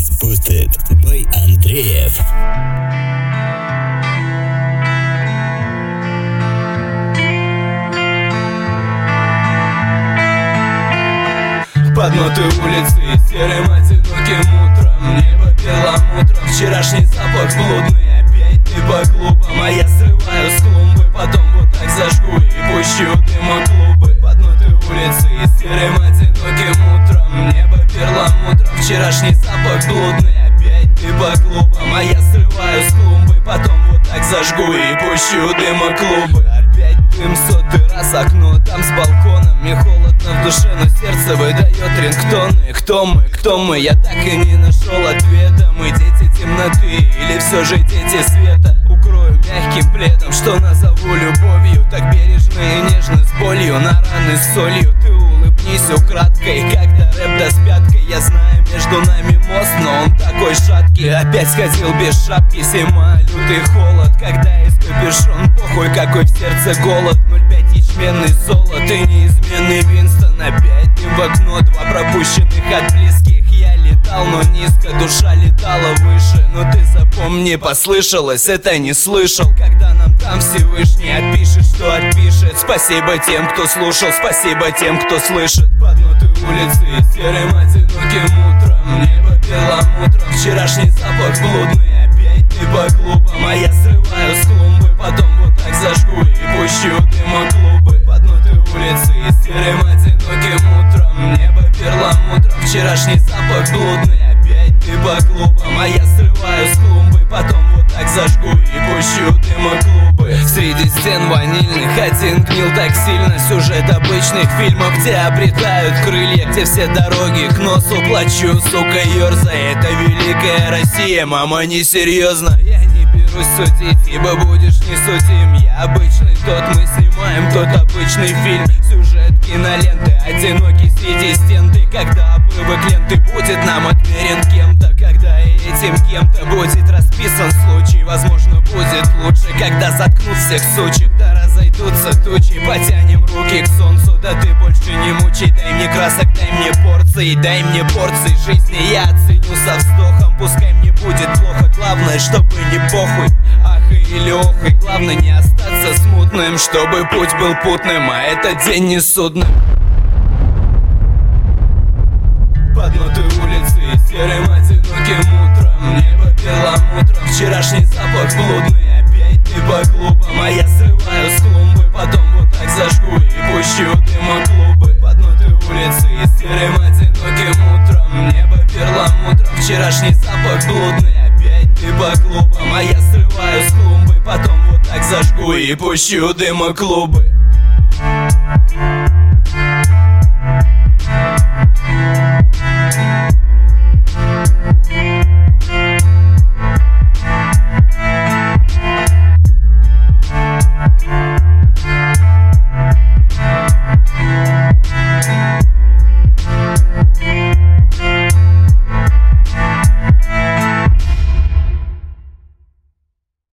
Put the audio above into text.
Mix Boosted by Андреев. Под ноты улицы серым одиноким утром небо перламутром, вчерашний запах блудный. Опять ты по клубам, а я срываю с клумбы. Потом вот так зажгу и пущу дыма клубы. Под ноты улицы серым одиноким утром небо перламутром, вчерашний запах блудный. Опять ты по клубам, а я срываю с клумбы. Потом вот так зажгу и пущу дыма клубы. Опять дым сотый раз, окно там с балконом. Мне холодно в душе, но сердце выдает рингтоны. Кто мы? Я так и не нашел ответа. Мы дети темноты или все же дети света? Укрою мягким пледом, что назову любовью. Так бережно и нежно, с болью, на раны с солью. Ты улыбнись украдкой, когда рэп даст пяткой. Я знаю, между нами мост, но он такой шаткий. Опять сходил без шапки, зима, лютый холод. Когда есть капюшон, похуй, какой в сердце голод. 0,5 ячменный золот и неизменный Винстон. Опять дым в окно, два пропущенных от близких. Я летал, но низко, душа летала выше. Но ты запомни, послышалось, это не слышал. Когда нам там Всевышний отпишет, что отпишет. Спасибо тем, кто слушал, спасибо тем, кто слышит. Под ноты улицы серым одиноким утром небо перламутром, вчерашний запах блудный. Опять ты по клубам, а я срываю с клумбы. Потом вот так зажгу и пущу дыма клубы. Под ноты улицы серым одиноким утром небо перламутром, вчерашний запах блудный. Опять ты по клубам, а я срываю с клумбы. Потом вот так зажгу и пущу дыма клубы. Среди стен ванильных один гнил так сильно. Сюжет обычных фильмов, где обретают крылья, где все дороги к носу плачу, сука, ёрзай. Это великая Россия, мама, несерьезно. Я не берусь судить, ибо будешь не судим. Я обычный тот, мы снимаем тот обычный фильм. Сюжет киноленты, одинокий среди стен. Ты когда обрывок ленты будет нам отмерен кем-то, когда этим кем-то будет расписан случай. Возможно, будет лучше, когда заткнут всех сучек, да разойдутся тучи. Потянем руки к солнцу, да ты больше не мучай. Дай мне красок, дай мне порции, дай мне порции жизни. Я оценю со вздохом, пускай мне будет плохо. Главное, чтобы не похуй, ахай или охай. Главное не остаться смутным, чтобы путь был путным, а этот день не судным. Под ноты улицы серым одиноким утром небо перламутром, вчерашний запах блудный. Опять ты по клубам, а я срываю с клумбы. Потом вот так зажгу и пущу дыма клубы. Под ноты улицы серым одиноким утром небо перламутром, вчерашний запах блудный. Опять ты по клубам, а я срываю с клумбы. Потом вот так зажгу и пущу дыма клубы.